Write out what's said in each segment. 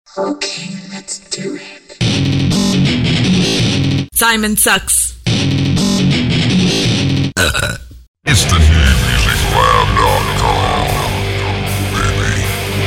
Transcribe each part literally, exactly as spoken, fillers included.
Okay, let's do it. Simon sucks. It's the new music lab dot com, baby.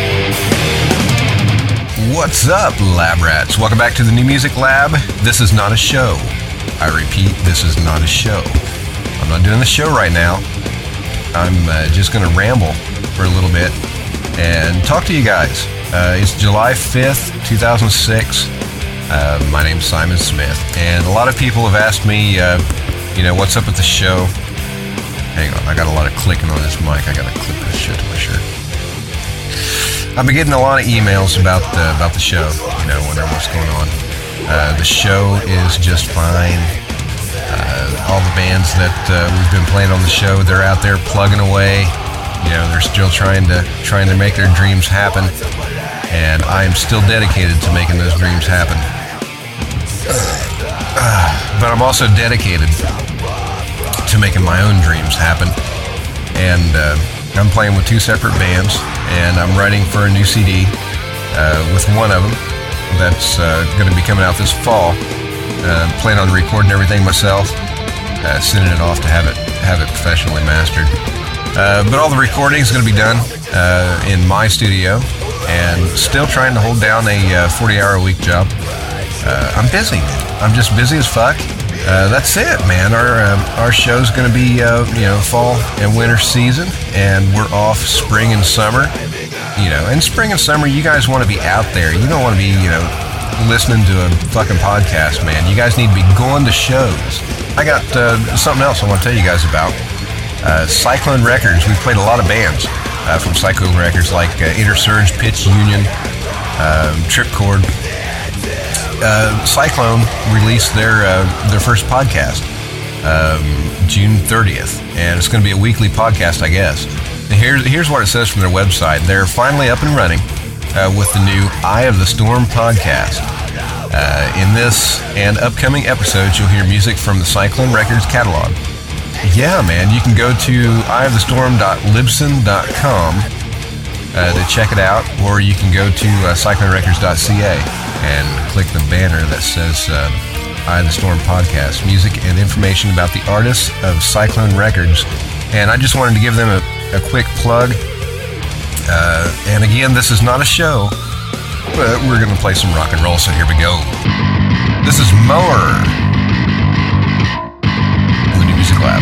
What's up, Lab Rats? Welcome back to the New Music Lab. This is not a show. I repeat, this is not a show. I'm not doing the show right now. I'm uh, just going to ramble for a little bit and talk to you guys. Uh, it's July fifth, two thousand six. Uh, my name's Simon Smith, and a lot of people have asked me, uh, you know, what's up with the show? Hang on, I got a lot of clicking on this mic. I got to clip this shit to my shirt. I've been getting a lot of emails about the, about the show, you know, wondering what's going on. Uh, the show is just fine. Uh, all the bands that uh, we've been playing on the show, they're out there plugging away. You know, they're still trying to trying to make their dreams happen, and I am still dedicated to making those dreams happen. Uh, but I'm also dedicated to making my own dreams happen, and uh, I'm playing with two separate bands, and I'm writing for a new C D uh, with one of them that's uh, going to be coming out this fall. Uh, plan on recording everything myself, uh, sending it off to have it have it professionally mastered. Uh, but all the recording is going to be done uh, in my studio, and still trying to hold down a uh, forty-hour-a-week job. Uh, I'm busy. I'm just busy as fuck. Uh, that's it, man. Our um, our show's going to be uh, you know fall and winter season, and we're off spring and summer. You know, in spring and summer, you guys want to be out there. You don't want to be you know listening to a fucking podcast, man. You guys need to be going to shows. I got uh, something else I want to tell you guys about. Uh, Cyclone Records. We've played a lot of bands uh, from Cyclone Records, like uh, Intersurge, Pitch Union, um, Tripcord. Uh, Cyclone released their uh, their first podcast um, June thirtieth, and it's going to be a weekly podcast, I guess. And here's here's what it says from their website. They're finally up and running uh, with the new Eye of the Storm podcast. Uh, in this and upcoming episodes, you'll hear music from the Cyclone Records catalog. Yeah, man, you can go to eye of the storm dot libsyn dot com uh, to check it out, or you can go to uh, cyclone records dot c a and click the banner that says uh, Eye of the Storm Podcast, music and information about the artists of Cyclone Records. And I just wanted to give them a, a quick plug. Uh, and again, this is not a show, but we're going to play some rock and roll, so here we go. This is Mower. Music Lab.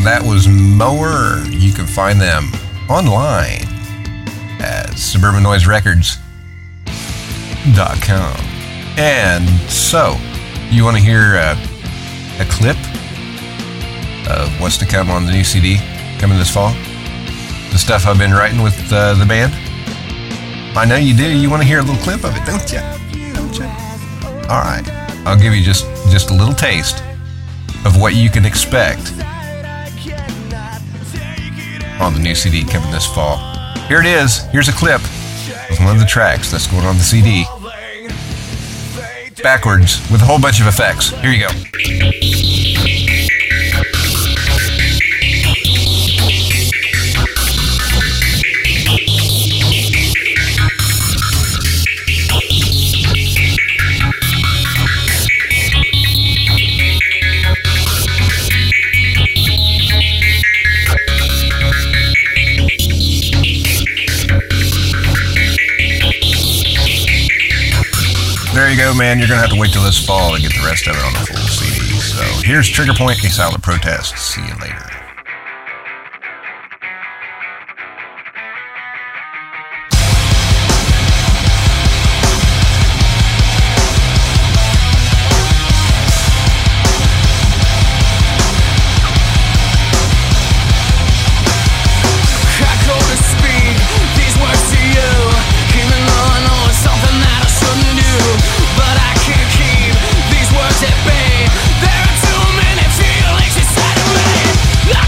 That was Mower. You can find them online at suburban noise records dot com. And so, you want to hear uh, a clip of what's to come on the new C D coming this fall? The stuff I've been writing with uh, the band? I know you do. You want to hear a little clip of it, don't you? Don't you? All right. I'll give you just, just a little taste of what you can expect on the new C D coming this fall. Here it is. Here's a clip of one of the tracks that's going on the C D. Backwards with a whole bunch of effects. Here you go. There you go, man. You're going to have to wait till this fall to get the rest of it on the full C D. So here's Trigger Point, A Silent Protest. See you later. There are too many feelings inside of me.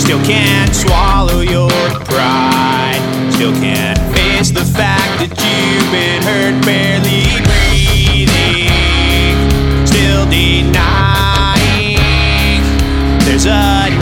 Still can't swallow your pride. Still can't face the fact that you've been hurt, barely breathing. Still denying there's a